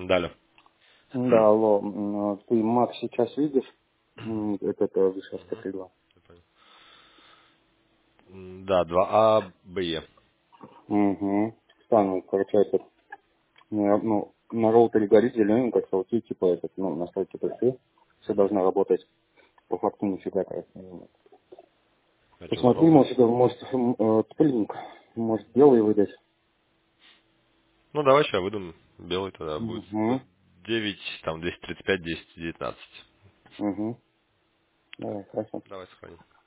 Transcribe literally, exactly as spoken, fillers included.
Далее. Да, алло, м, ты Мак сейчас видишь? М, Это это Вишерка три два. М, Да, два А, Б, Е. Угу. Стану, короче, этот, ну, ну, на роутере горит зелененько, что вот типа этот, ну, настройки пришли, все должно работать. По факту нифига, короче. А что за Посмотри, роутер? может, это, может, м, э, сплинг, может, белый выдать. Ну, давай сейчас выдам белый тогда. Будет Угу. девять, там, двести тридцать пять, десять, девятнадцать. Угу. Давай, хорошо. Давай сохраним.